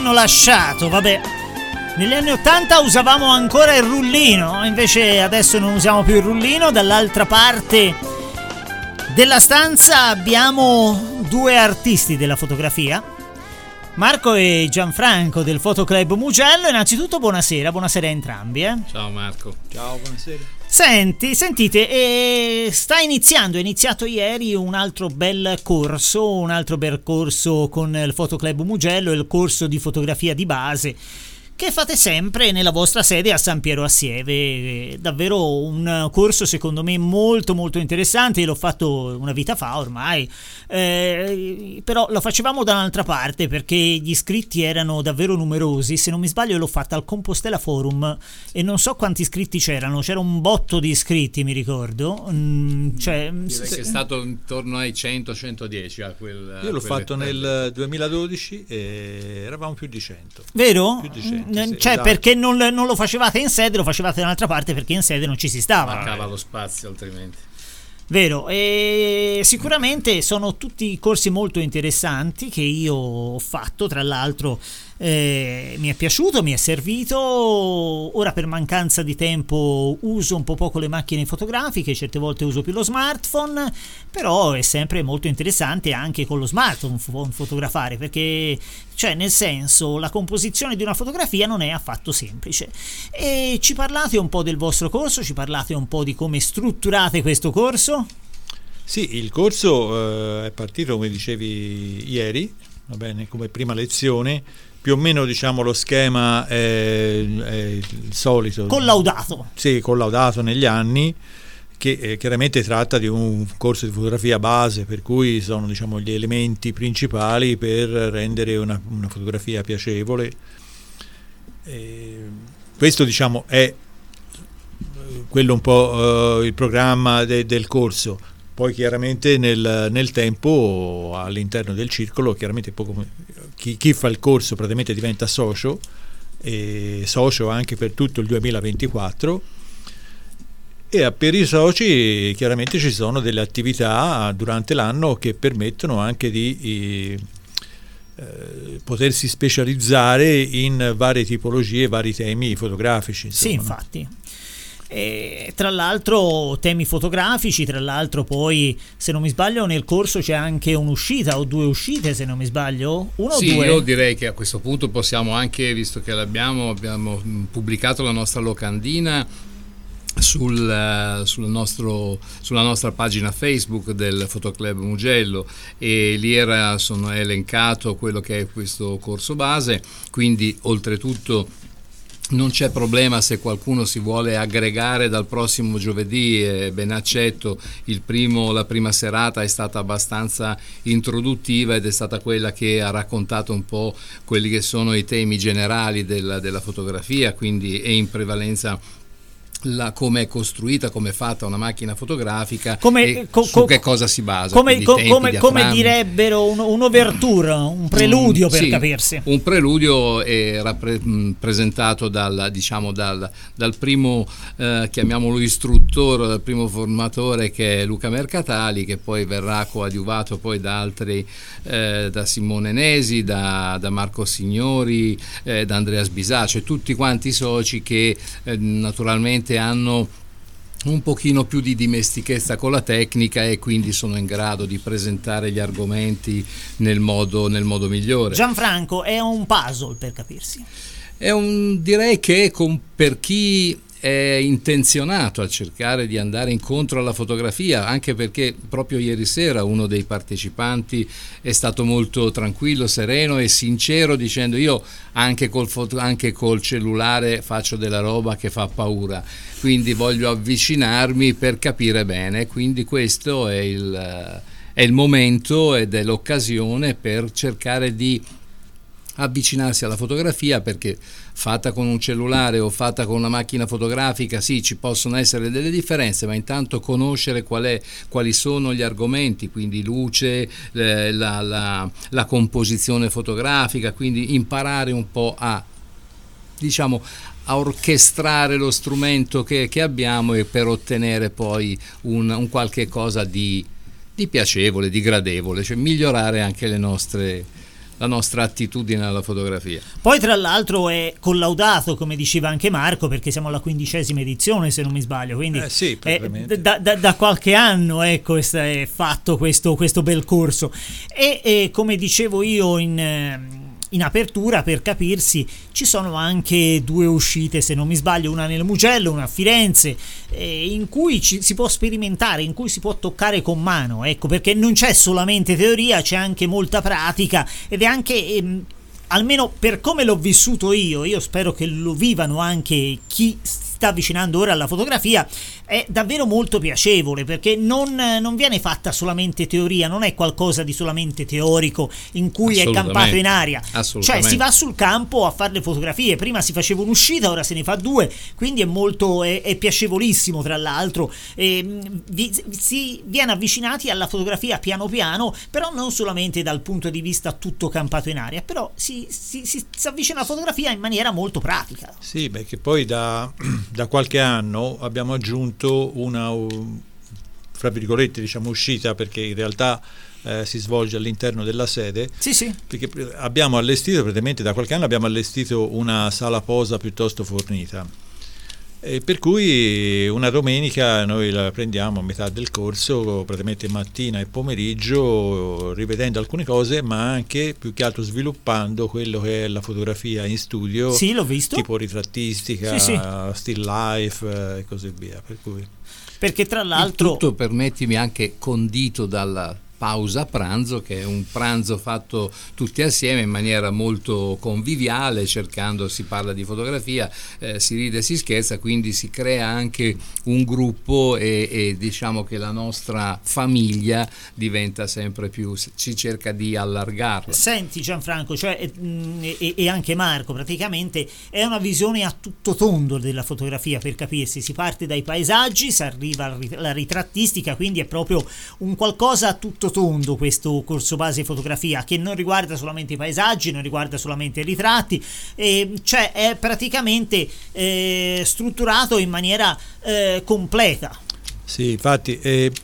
Hanno lasciato, vabbè. Negli anni 80 usavamo ancora il rullino, invece adesso non usiamo più il rullino. Dall'altra parte della stanza abbiamo due artisti della fotografia, Marco e Gianfranco del Fotoclub Mugello. Innanzitutto buonasera a entrambi. Ciao Marco. Ciao, buonasera. Sentite, è iniziato ieri un altro bel corso con il Fotoclub Mugello, il corso di fotografia di base che fate sempre nella vostra sede a San Piero a Sieve. Davvero un corso secondo me molto molto interessante. Io l'ho fatto una vita fa ormai, però lo facevamo da un'altra parte perché gli iscritti erano davvero numerosi. Se non mi sbaglio l'ho fatta al Compostela Forum e non so quanti iscritti c'era un botto di iscritti, mi ricordo. Direi che è stato intorno ai 100-110 a Io l'ho fatto nel 2012 e eravamo più di 100. Vero? Più di 100. Cioè, esatto. Perché non lo facevate in sede, lo facevate da un'altra parte perché in sede non ci si stava. Mancava lo spazio altrimenti. Vero, e sicuramente sono tutti corsi molto interessanti che io ho fatto, tra l'altro mi è piaciuto, mi è servito. Ora per mancanza di tempo uso un po' poco le macchine fotografiche, certe volte uso più lo smartphone, però è sempre molto interessante anche con lo smartphone fotografare, perché cioè nel senso la composizione di una fotografia non è affatto semplice. E ci parlate un po' del vostro corso, ci parlate un po' di come strutturate questo corso? Sì, il corso è partito, come dicevi, ieri, va bene, come prima lezione. Più o meno, diciamo, lo schema è il solito. Collaudato. Sì, collaudato negli anni, che chiaramente tratta di un corso di fotografia base, per cui sono, diciamo, gli elementi principali per rendere una fotografia piacevole. Questo, diciamo, è quello un po' il programma del corso. Poi chiaramente nel tempo all'interno del circolo chiaramente chi fa il corso praticamente diventa socio, e socio anche per tutto il 2024, e per i soci chiaramente ci sono delle attività durante l'anno che permettono anche di potersi specializzare in varie tipologie, vari temi fotografici, insomma. Sì, infatti. E tra l'altro temi fotografici, tra l'altro poi se non mi sbaglio nel corso c'è anche un'uscita o due uscite, se non mi sbaglio, uno sì, o due. Io direi che a questo punto possiamo anche, visto che abbiamo pubblicato la nostra locandina sulla nostra pagina Facebook del Fotoclub Mugello, e lì è elencato quello che è questo corso base, quindi oltretutto non c'è problema se qualcuno si vuole aggregare dal prossimo giovedì, è ben accetto. La prima serata è stata abbastanza introduttiva ed è stata quella che ha raccontato un po' quelli che sono i temi generali della fotografia, quindi è in prevalenza come è costruita, come è fatta una macchina fotografica, su che cosa si basa, come direbbero un'ouverture, un preludio, per capirsi. Un preludio è rappresentato dal primo chiamiamolo istruttore, dal primo formatore, che è Luca Mercatali, che poi verrà coadiuvato poi da altri, da Simone Nesi, da Marco Signori, da Andrea Sbisà, cioè tutti quanti i soci che naturalmente hanno un pochino più di dimestichezza con la tecnica e quindi sono in grado di presentare gli argomenti nel modo migliore. Gianfranco, è un puzzle, per capirsi. Direi che per chi è intenzionato a cercare di andare incontro alla fotografia, anche perché proprio ieri sera uno dei partecipanti è stato molto tranquillo, sereno e sincero, dicendo: io anche col cellulare faccio della roba che fa paura, quindi voglio avvicinarmi per capire bene. Quindi questo è il momento ed è l'occasione per cercare di avvicinarsi alla fotografia, perché fatta con un cellulare o fatta con una macchina fotografica, sì, ci possono essere delle differenze, ma intanto conoscere quali sono gli argomenti, quindi luce, la composizione fotografica, quindi imparare un po' a orchestrare lo strumento che abbiamo, e per ottenere poi un qualche cosa di piacevole, di gradevole, cioè migliorare anche le nostre la nostra attitudine alla fotografia. Poi tra l'altro è collaudato, come diceva anche Marco, perché siamo alla 15ª edizione se non mi sbaglio, quindi sì, da qualche anno ecco è fatto questo bel corso e come dicevo io in apertura, per capirsi, ci sono anche 2 uscite se non mi sbaglio, una nel Mugello, una a Firenze, in cui si può sperimentare, in cui si può toccare con mano, ecco, perché non c'è solamente teoria, c'è anche molta pratica ed è anche almeno per come l'ho vissuto io spero che lo vivano anche chi sta avvicinando ora alla fotografia, è davvero molto piacevole, perché non viene fatta solamente teoria, non è qualcosa di solamente teorico in cui è campato in aria, cioè si va sul campo a fare le fotografie. Prima si faceva un'uscita, ora se ne fa 2, quindi è piacevolissimo. Tra l'altro si viene avvicinati alla fotografia piano piano, però non solamente dal punto di vista tutto campato in aria, però si avvicina alla fotografia in maniera molto pratica. Sì, perché poi da qualche anno abbiamo aggiunto una, fra virgolette, diciamo, uscita, perché in realtà si svolge all'interno della sede. Sì. Perché abbiamo allestito, praticamente da qualche anno abbiamo allestito una sala posa piuttosto fornita, e per cui una domenica noi la prendiamo a metà del corso, praticamente mattina e pomeriggio, rivedendo alcune cose, ma anche più che altro sviluppando quello che è la fotografia in studio. Sì, l'ho visto. Tipo ritrattistica, sì. Still life e così via. Per cui. Perché tra l'altro tutto, permettimi, anche condito dalla pausa pranzo, che è un pranzo fatto tutti assieme in maniera molto conviviale, si parla di fotografia, si ride, si scherza, quindi si crea anche un gruppo e diciamo che la nostra famiglia diventa sempre più, si cerca di allargarla. Senti Gianfranco, e anche Marco, praticamente è una visione a tutto tondo della fotografia, per capirsi, si parte dai paesaggi, si arriva alla ritrattistica, quindi è proprio un qualcosa a tutto tondo questo corso base fotografia, che non riguarda solamente i paesaggi, non riguarda solamente i ritratti, cioè è praticamente strutturato in maniera completa. Sì, infatti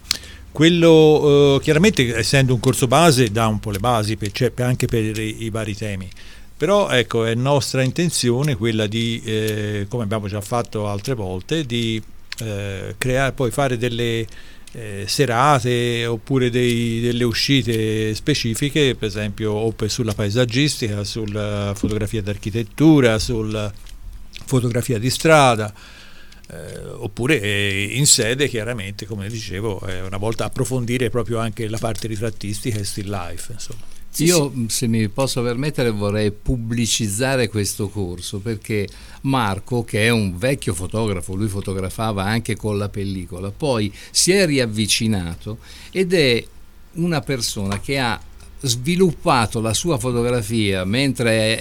quello chiaramente, essendo un corso base, dà un po' le basi anche per i vari temi. Però ecco, è nostra intenzione quella di, come abbiamo già fatto altre volte, di creare, poi fare delle serate oppure delle uscite specifiche, per esempio o sulla paesaggistica, sulla fotografia d'architettura, sulla fotografia di strada, oppure in sede, chiaramente, come dicevo, una volta approfondire proprio anche la parte ritrattistica e still life, insomma. Io, se mi posso permettere, vorrei pubblicizzare questo corso, perché Marco, che è un vecchio fotografo, lui fotografava anche con la pellicola, poi si è riavvicinato ed è una persona che ha sviluppato la sua fotografia mentre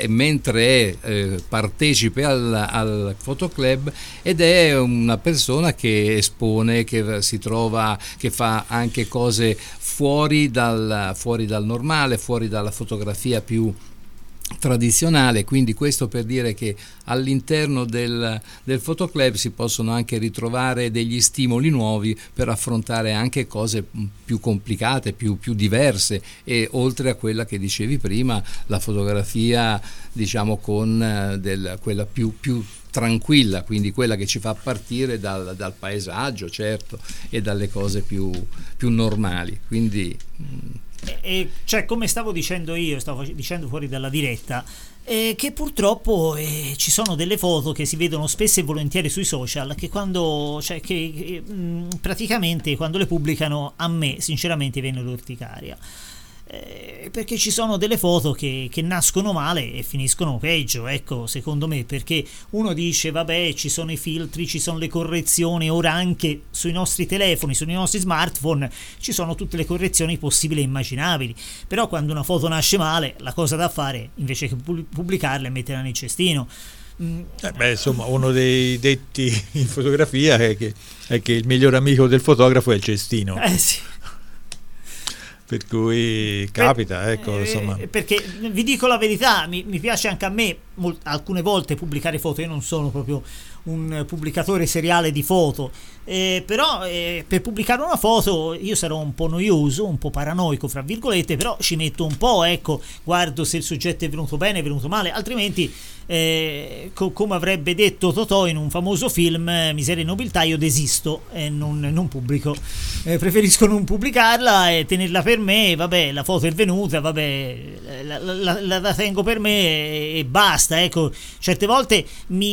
è partecipe al fotoclub, ed è una persona che espone, che si trova, che fa anche cose fuori dal normale, fuori dalla fotografia più tradizionale. Quindi questo per dire che all'interno del fotoclub si possono anche ritrovare degli stimoli nuovi per affrontare anche cose più complicate, più diverse, e oltre a quella che dicevi prima, la fotografia, diciamo, con quella più tranquilla, quindi quella che ci fa partire dal paesaggio, certo, e dalle cose più normali. Quindi cioè, come stavo dicendo fuori dalla diretta, che purtroppo ci sono delle foto che si vedono spesso e volentieri sui social, che praticamente quando le pubblicano, a me sinceramente viene l'orticaria, perché ci sono delle foto che nascono male e finiscono peggio, ecco, secondo me, perché uno dice vabbè, ci sono i filtri, ci sono le correzioni, ora anche sui nostri telefoni, sui nostri smartphone ci sono tutte le correzioni possibili e immaginabili, però quando una foto nasce male, la cosa da fare, invece che pubblicarla, è metterla nel cestino. Insomma, uno dei detti in fotografia è che il miglior amico del fotografo è il cestino. Sì. per cui capita, ecco, insomma. Perché vi dico la verità, mi piace anche a me alcune volte pubblicare foto. Io non sono proprio un pubblicatore seriale di foto, però per pubblicare una foto io sarò un po' noioso, un po' paranoico fra virgolette, però ci metto un po', ecco, guardo se il soggetto è venuto bene, è venuto male, altrimenti come avrebbe detto Totò in un famoso film, Miseria e nobiltà, io desisto e non pubblico, preferisco non pubblicarla e tenerla per me. Vabbè, la foto è venuta, vabbè, la tengo per me e basta, ecco. Certe volte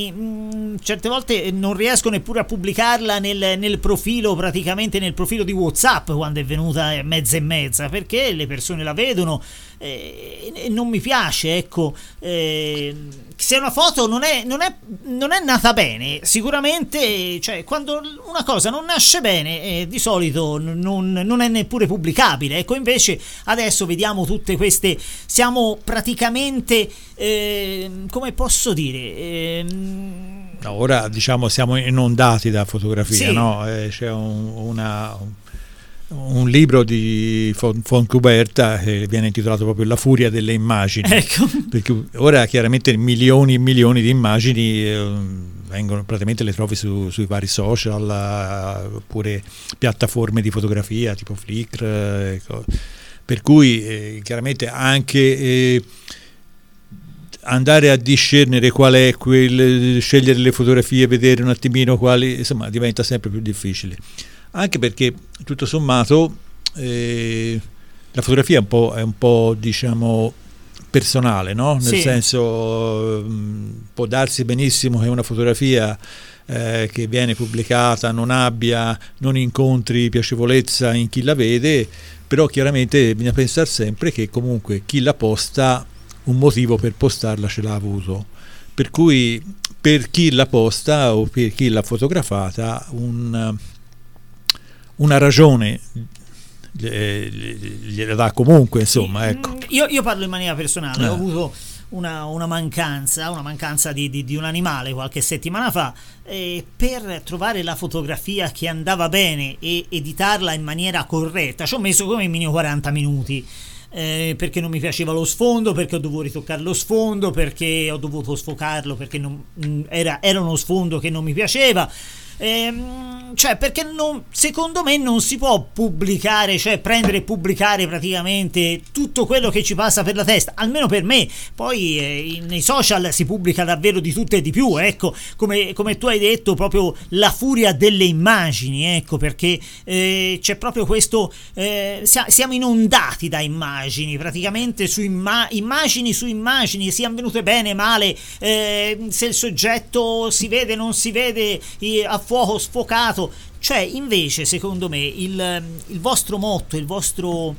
non riesco neppure a pubblicarla nel profilo, praticamente nel profilo di WhatsApp, quando è venuta mezza e mezza, perché le persone la vedono e non mi piace, ecco. Se una foto non è nata bene, sicuramente, cioè, quando una cosa non nasce bene, di solito non è neppure pubblicabile, ecco. Invece adesso vediamo tutte queste, siamo praticamente come posso dire, ora diciamo siamo inondati da fotografia, sì. No? C'è un libro di Fontcuberta che viene intitolato proprio La furia delle immagini, ecco. Perché ora chiaramente milioni e milioni di immagini vengono, praticamente le trovi sui vari social, oppure piattaforme di fotografia tipo Flickr, ecco. Per cui chiaramente anche andare a discernere qual è scegliere le fotografie, vedere un attimino quali, insomma, diventa sempre più difficile. Anche perché tutto sommato la fotografia è un po' diciamo personale, no? Nel senso, può darsi benissimo che una fotografia che viene pubblicata non incontri piacevolezza in chi la vede, però chiaramente bisogna pensare sempre che comunque chi la posta un motivo per postarla ce l'ha avuto, per cui per chi la posta o per chi l'ha fotografata una ragione gliela dà comunque, insomma, ecco. Io parlo in maniera personale, ho avuto una mancanza di un animale qualche settimana fa, per trovare la fotografia che andava bene e editarla in maniera corretta ci ho messo come minimo 40 minuti. Perché non mi piaceva lo sfondo, perché ho dovuto ritoccare lo sfondo, perché ho dovuto sfocarlo, perché era uno sfondo che non mi piaceva. Cioè, perché secondo me non si può pubblicare, cioè prendere e pubblicare praticamente tutto quello che ci passa per la testa, almeno per me. Poi nei social si pubblica davvero di tutto e di più, ecco, come tu hai detto, proprio la furia delle immagini, ecco, perché c'è proprio questo, siamo inondati da immagini, praticamente su immagini su immagini, siano venute bene, male, se il soggetto si vede, non si vede, a fuoco sfocato. Cioè, invece, secondo me il vostro motto, il vostro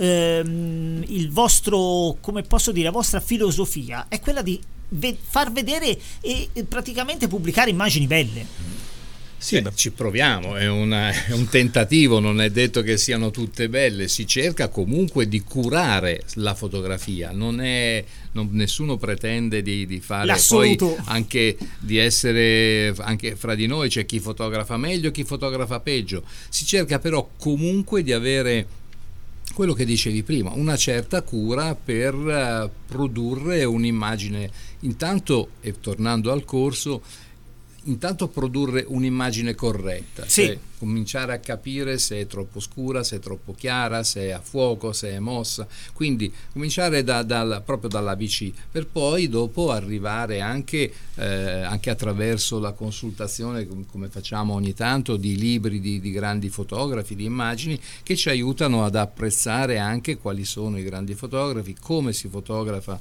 come posso dire, la vostra filosofia è quella di far vedere e praticamente pubblicare immagini belle. Sì, ci proviamo, è un tentativo, non è detto che siano tutte belle, si cerca comunque di curare la fotografia, nessuno pretende di fare, l'assoluto. Poi anche di essere, anche fra di noi c'è chi fotografa meglio, chi fotografa peggio, si cerca però comunque di avere quello che dicevi prima, una certa cura per produrre un'immagine, intanto, e tornando al corso, intanto produrre un'immagine corretta, sì. Cioè cominciare a capire se è troppo scura, se è troppo chiara, se è a fuoco, se è mossa, quindi cominciare proprio dall'ABC, per poi dopo arrivare anche attraverso la consultazione, come facciamo ogni tanto, di libri di grandi fotografi, di immagini, che ci aiutano ad apprezzare anche quali sono i grandi fotografi, come si fotografa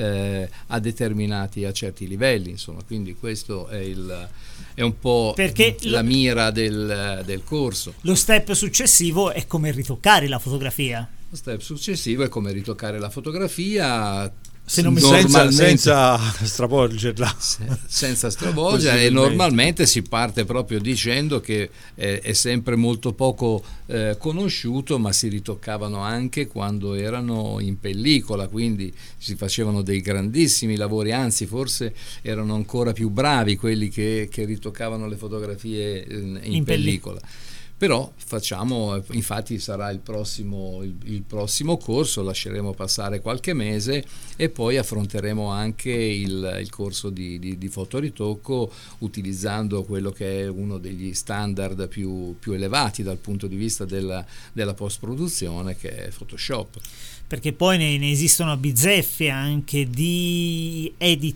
a certi livelli, insomma. Quindi questo è un po' perché la mira del corso. Lo step successivo è come ritoccare la fotografia. Lo step successivo è come ritoccare la fotografia, senza stravolgerla, senza stravolgerla, e normalmente si parte proprio dicendo che è sempre molto poco conosciuto, ma si ritoccavano anche quando erano in pellicola, quindi si facevano dei grandissimi lavori, anzi forse erano ancora più bravi quelli che ritoccavano le fotografie in pellicola. Però facciamo, infatti sarà il prossimo corso, lasceremo passare qualche mese e poi affronteremo anche il corso di fotoritocco, utilizzando quello che è uno degli standard più elevati dal punto di vista della post-produzione, che è Photoshop. Perché poi ne esistono a bizzeffe anche di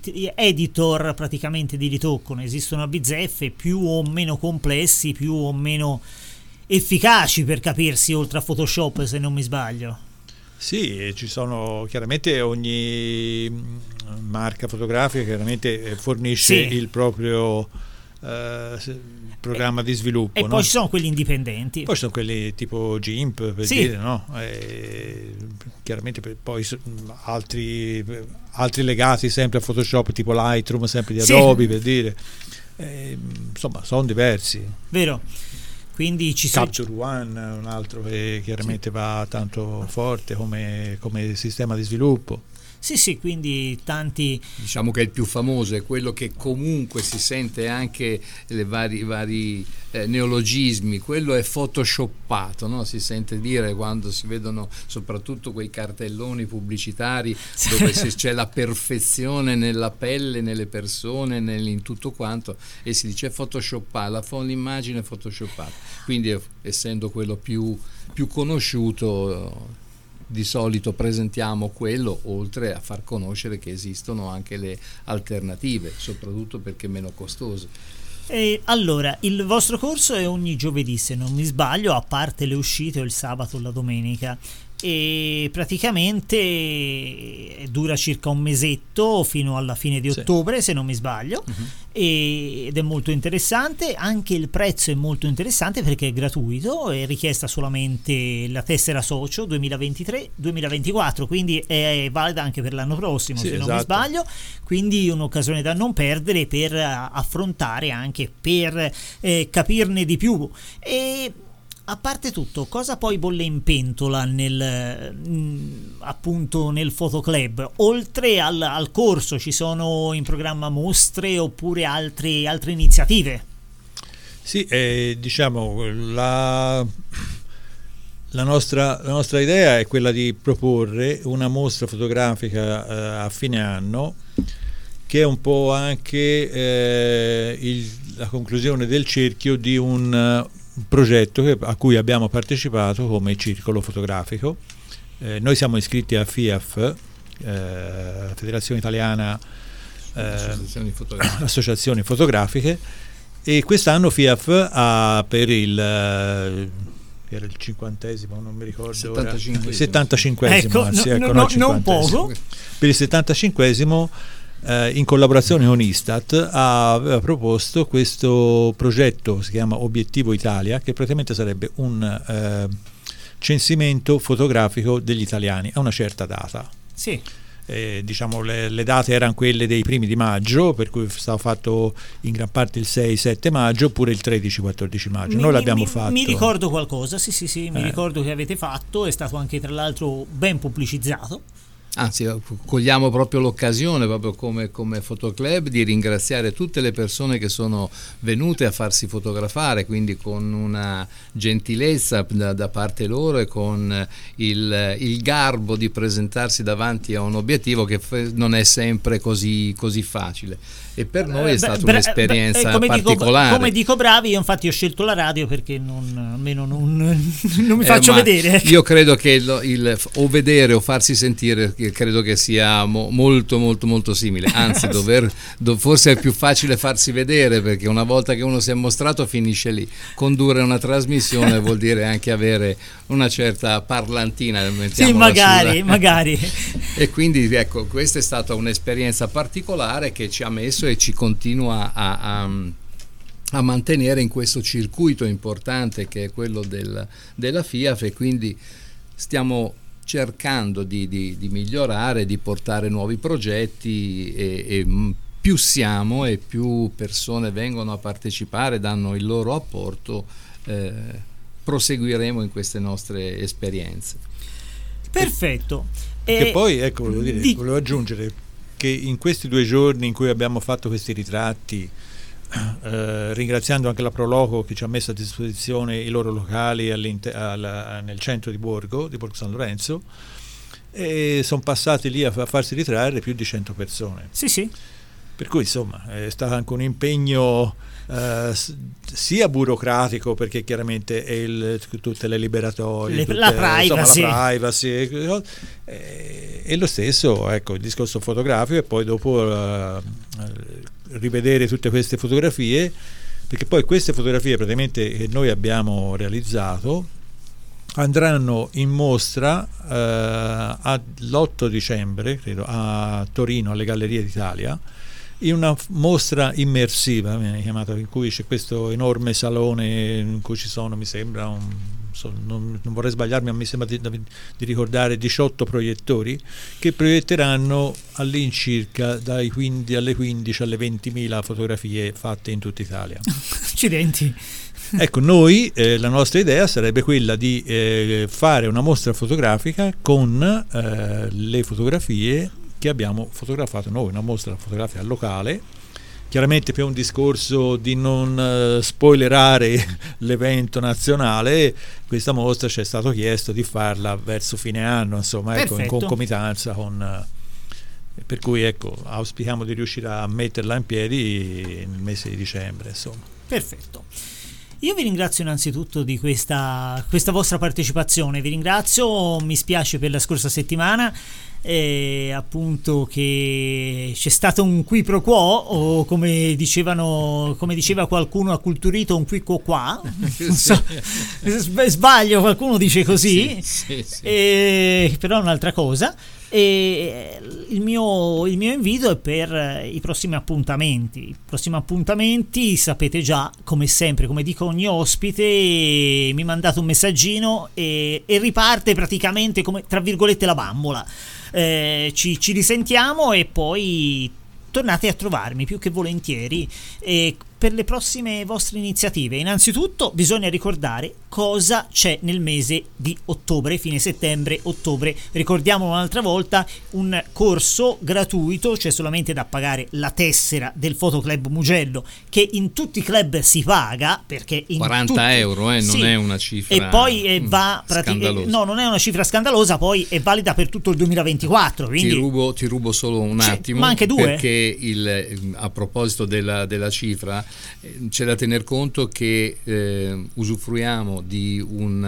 editor praticamente di ritocco, ne esistono a bizzeffe più o meno complessi, più o meno efficaci, per capirsi, oltre a Photoshop, se non mi sbaglio. Sì, ci sono chiaramente, ogni marca fotografica chiaramente fornisce il proprio programma di sviluppo, e no? Poi ci sono quelli indipendenti, poi ci sono quelli tipo GIMP, per dire, no? Chiaramente poi altri legati sempre a Photoshop, tipo Lightroom, sempre di Adobe, per dire, insomma sono diversi, vero? Quindi Capture One, un altro che chiaramente va tanto forte come sistema di sviluppo. Sì, quindi tanti. Diciamo che il più famoso è quello che comunque si sente anche le vari neologismi, quello è photoshoppato, no? Si sente dire quando si vedono soprattutto quei cartelloni pubblicitari dove c'è la perfezione nella pelle, nelle persone, in tutto quanto, e si dice photoshoppato, l'immagine photoshoppata. Quindi, essendo quello più conosciuto, di solito presentiamo quello, oltre a far conoscere che esistono anche le alternative, soprattutto perché meno costose. Allora, il vostro corso è ogni giovedì, se non mi sbaglio, a parte le uscite o il sabato o la domenica, e praticamente dura circa un mesetto, fino alla fine di ottobre, se non mi sbaglio. Ed è molto interessante. Anche il prezzo è molto interessante perché è gratuito, è richiesta solamente la tessera socio 2023-2024, quindi è valida anche per l'anno prossimo, se non mi sbaglio, quindi un'occasione da non perdere per affrontare, anche per capirne di più. E a parte tutto, cosa poi bolle in pentola appunto nel Fotoclub? Oltre al corso, ci sono in programma mostre oppure altre iniziative? Sì, diciamo la nostra idea è quella di proporre una mostra fotografica a fine anno, che è un po' anche la conclusione del cerchio di un progetto a cui abbiamo partecipato come circolo fotografico. Noi siamo iscritti a FIAF, Federazione Italiana Associazioni Fotografiche, e quest'anno FIAF ha per era il 50esimo, non mi ricordo, 75esimo, non poco. Per il 75esimo, in collaborazione con Istat, aveva proposto questo progetto, si chiama Obiettivo Italia, che praticamente sarebbe un censimento fotografico degli italiani a una certa data. Sì. Diciamo le date erano quelle dei primi di maggio, per cui stava fatto in gran parte il 6-7 maggio, oppure il 13-14 maggio. Noi l'abbiamo fatto. Mi ricordo qualcosa, sì, mi ricordo che avete fatto, è stato anche tra l'altro ben pubblicizzato. Anzi, cogliamo proprio l'occasione, proprio come Fotoclub, di ringraziare tutte le persone che sono venute a farsi fotografare, quindi con una gentilezza da parte loro e con il garbo di presentarsi davanti a un obiettivo che non è sempre così facile. E per noi è stata un'esperienza particolare. Come dico bravi, io infatti ho scelto la radio perché almeno non mi faccio vedere. Io credo che o vedere o farsi sentire, credo che sia molto molto molto simile, anzi forse è più facile farsi vedere, perché una volta che uno si è mostrato finisce lì. Condurre una trasmissione vuol dire anche avere una certa parlantina, sì, magari. E quindi ecco, questa è stata un'esperienza particolare che ci ha messo e ci continua a mantenere in questo circuito importante che è quello della FIAF, e quindi stiamo cercando di migliorare, di portare nuovi progetti, e più siamo e più persone vengono a partecipare, danno il loro apporto, proseguiremo in queste nostre esperienze. Perfetto. Che poi ecco, volevo aggiungere che in questi 2 giorni in cui abbiamo fatto questi ritratti ringraziando anche la Proloco che ci ha messo a disposizione i loro locali nel centro di Borgo San Lorenzo, e sono passati lì a farsi ritrarre più di 100 persone. Sì, sì. Per cui insomma è stato anche un impegno sia burocratico, perché chiaramente è tutte le liberatorie, la privacy, insomma, la privacy e lo stesso, ecco, il discorso fotografico, e poi dopo rivedere tutte queste fotografie, perché poi queste fotografie praticamente che noi abbiamo realizzato andranno in mostra l'8 dicembre, credo, a Torino, alle Gallerie d'Italia, in una mostra immersiva, viene chiamata, in cui c'è questo enorme salone in cui ci sono, mi sembra, non vorrei sbagliarmi, ma mi sembra di ricordare 18 proiettori che proietteranno all'incirca alle 15 alle 20.000 fotografie fatte in tutta Italia. Accidenti. Ecco, noi la nostra idea sarebbe quella di fare una mostra fotografica con le fotografie che abbiamo fotografato noi, una mostra fotografica locale, chiaramente per un discorso di non spoilerare l'evento nazionale. Questa mostra ci è stato chiesto di farla verso fine anno, insomma, ecco, in concomitanza per cui ecco, auspichiamo di riuscire a metterla in piedi nel mese di dicembre, insomma. Perfetto. Io vi ringrazio innanzitutto di questa vostra partecipazione, vi ringrazio, mi spiace per la scorsa settimana, appunto, che c'è stato un qui pro quo, o come diceva qualcuno acculturito, un qui quo qua, non so, sbaglio, qualcuno dice così, sì. Però è un'altra cosa. E il mio invito è per i prossimi appuntamenti. Sapete già, come sempre, come dico ogni ospite, mi mandate un messaggino e riparte praticamente come, tra virgolette, la bambola. Ci risentiamo e poi tornate a trovarmi più che volentieri per le prossime vostre iniziative. Innanzitutto bisogna ricordare cosa c'è nel mese di ottobre, fine settembre, ottobre. Ricordiamo un'altra volta un corso gratuito, c'è solamente da pagare la tessera del Fotoclub Mugello, che in tutti i club si paga, perché in 40 euro, non sì, è una cifra, e poi scandalosa. No, non è una cifra scandalosa, poi è valida per tutto il 2024, quindi ti rubo solo un attimo, ma anche due, perché a proposito della cifra, c'è da tener conto che usufruiamo di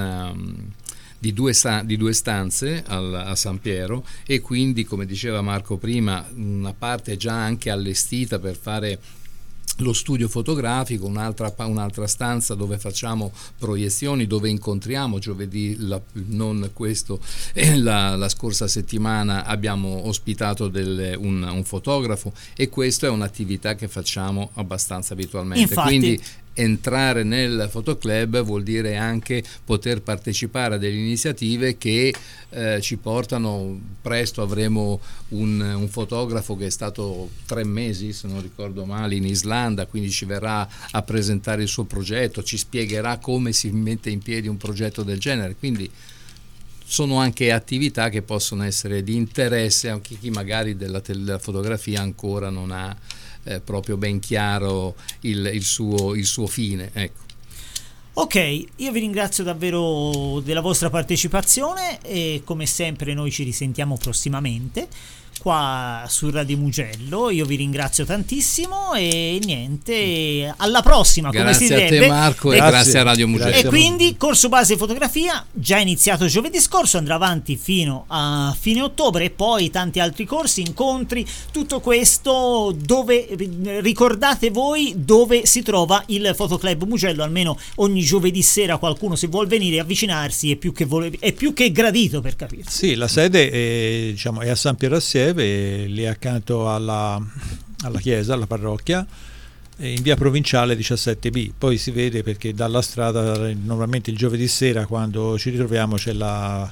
due stanze a San Piero, e quindi, come diceva Marco prima, una parte è già anche allestita per fare lo studio fotografico, un'altra stanza dove facciamo proiezioni, dove incontriamo giovedì, non questo, la scorsa settimana abbiamo ospitato un fotografo, e questa è un'attività che facciamo abbastanza abitualmente. Infatti, quindi entrare nel fotoclub vuol dire anche poter partecipare a delle iniziative che ci portano. Presto avremo un fotografo che è stato 3 mesi, se non ricordo male, in Islanda, quindi ci verrà a presentare il suo progetto, ci spiegherà come si mette in piedi un progetto del genere. Quindi sono anche attività che possono essere di interesse anche chi magari della fotografia ancora non ha proprio ben chiaro il suo fine, ecco. Ok, io vi ringrazio davvero della vostra partecipazione, e come sempre noi ci risentiamo prossimamente qua su Radio Mugello. Io vi ringrazio tantissimo e niente, alla prossima. Grazie come si a te, Marco, e grazie a Radio Mugello. E quindi corso base fotografia già iniziato giovedì scorso, andrà avanti fino a fine ottobre, e poi tanti altri corsi, incontri, tutto questo. Dove ricordate voi dove si trova il Fotoclub Mugello? Almeno ogni giovedì sera qualcuno, se vuol venire, avvicinarsi, è più che gradito, per capirsi. Sì, la sede è a San Piero Assieve, lì accanto alla chiesa, alla parrocchia, in via Provinciale 17B. Poi si vede, perché dalla strada normalmente il giovedì sera, quando ci ritroviamo, c'è la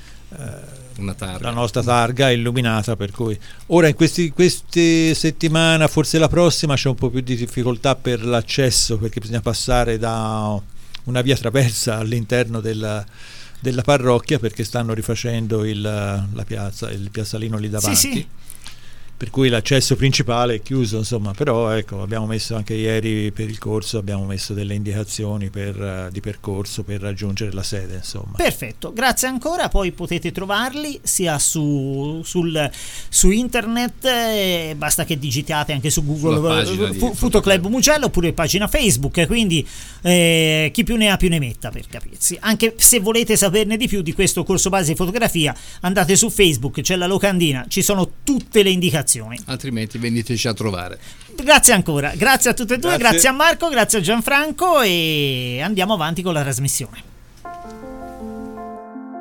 nostra targa illuminata, per cui ora in queste settimane, forse la prossima, c'è un po' più di difficoltà per l'accesso, perché bisogna passare da una via traversa all'interno della parrocchia, perché stanno rifacendo il piazzalino lì davanti. Sì. per cui l'accesso principale è chiuso, insomma, però ecco, abbiamo messo anche ieri per il corso, abbiamo messo delle indicazioni di percorso per raggiungere la sede, insomma. Perfetto, grazie ancora. Poi potete trovarli sia su internet, basta che digitate anche su Google Fotoclub Mugello, oppure pagina Facebook, quindi chi più ne ha più ne metta, per capirsi. Anche se volete saperne di più di questo corso base di fotografia, andate su Facebook, c'è la locandina, ci sono tutte le indicazioni. Altrimenti veniteci a trovare. Grazie ancora, grazie a tutte e due, grazie a Marco, grazie a Gianfranco, e andiamo avanti con la trasmissione.